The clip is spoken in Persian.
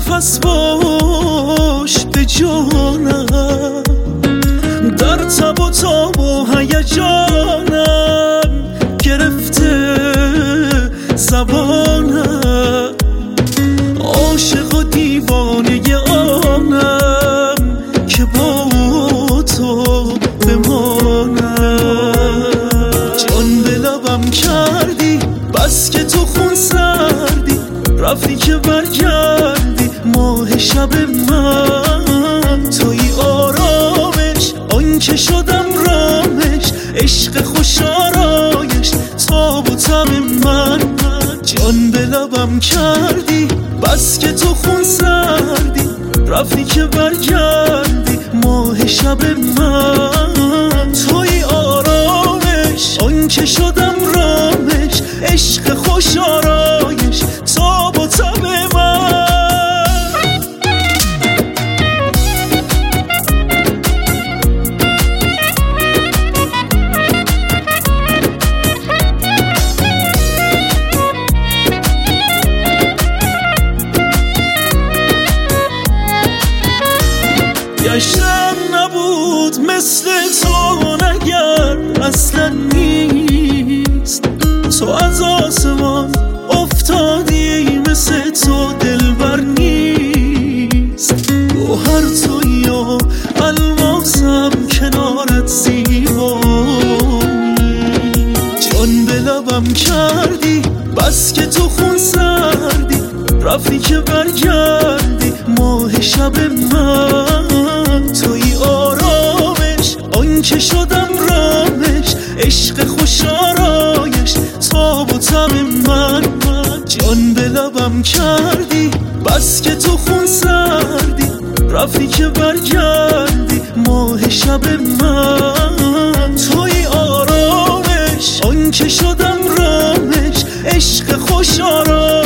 نفس پشت جانم، در تب و تاب و هیجانم گرفته زبانم، عاشق و دیوانه آنم که با تو بمانم. جان به لبم کردی بس که تو خون سردی، رفتی که برگردی ماه شب من. توی آرامش آن که شدم رامش، عشق خوش آرایش تاب و تب من. جان به لبم کردی بس که تو خون سردی، رفتی که برگردی ماه شب من. توی آرامش آن که شدم رامش، عشق خوش آرایش تاب و تب من. گشتم نبود مثل تو نگر اصلا نیست، تو از آسمان افتادی مثل تو دلبر نیست. گوهر تویی و الماسم کنارت زیبایی، جان به لبم کردی بس که تو خون سردی، رفتی که برگردی ماه شب من. توی آرامش آن که شدم رامش، عشق خوش آرایش تاب و تب من. جان به لبم کردی بس که تو خون سردی، رفتی که برگردی ماه شب من. توی آرامش آن که شدم رامش، عشق خوش آرایش